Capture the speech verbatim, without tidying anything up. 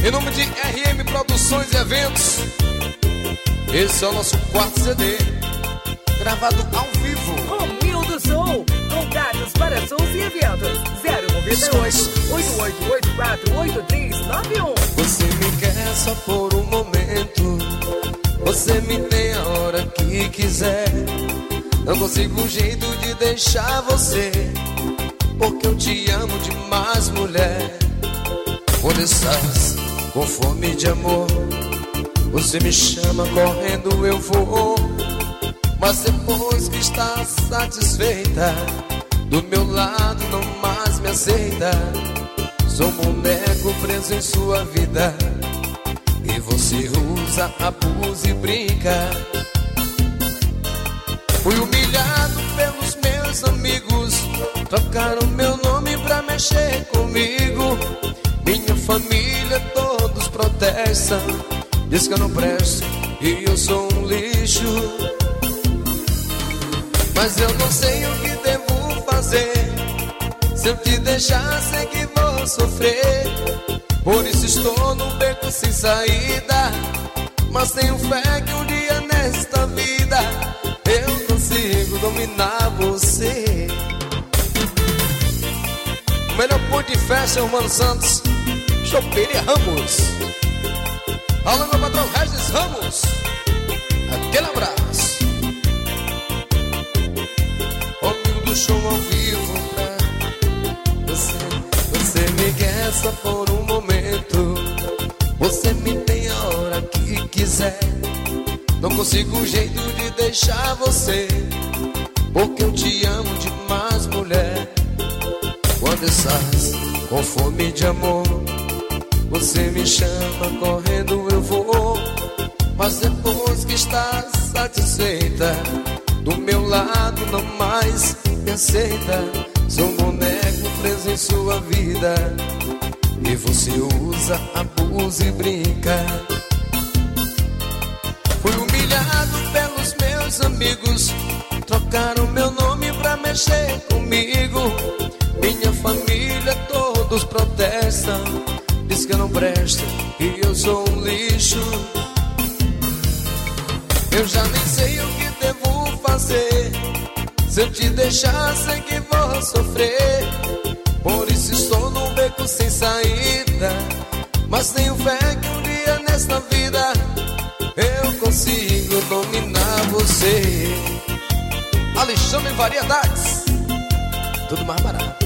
Em nome de R M Produções e Eventos, esse é o nosso quarto C D, gravado ao vivo. Romildo Show, contatos para shows e eventos. Zero noventa e oito, oito oito oito quatro, oito três nove um. Você me quer só por um momento, você me tem a hora que quiser. Não consigo um jeito de deixar você, porque eu te amo demais, mulher. Quando estás com fome de amor, você me chama correndo, eu vou. Mas depois que está satisfeita, do meu lado não mais me aceita. Sou um boneco preso em sua vida, e você usa, abusa e brinca. Fui humilhado pelos meus amigos, trocaram meu nome pra mexer comigo. Minha família todos protestam, diz que eu não presto e eu sou um lixo. Mas eu não sei o que devo fazer, se eu te deixar sei que vou sofrer. Por isso estou num beco sem saída, mas tenho fé que um dia nesta vida eu consigo dominar você. O melhor ponto de festa é o Mano Santos, Choperia Ramos. Alô, meu patrão Regis Ramos, aquele abraço. Romildo Show ao vivo pra você. Você me quer só por um momento, você me tem a hora que quiser. Não consigo um jeito de deixar você, porque eu te amo demais, mulher. Quando estás com fome de amor, você me chama correndo, eu vou. Mas depois que estás satisfeita, do meu lado não mais me aceita. Sou um boneco preso em sua vida, e você usa, abusa e brinca. Fui humilhado pelos meus amigos, trocaram meu nome pra mexer comigo. Minha família todos protestam, diz que eu não presto e eu sou um lixo. Eu já nem sei o que devo fazer, se eu te deixar sei que vou sofrer. Por isso estou num beco sem saída, mas tenho fé que um dia nesta vida eu consigo dominar você. Alexandre Variedades, tudo mais barato.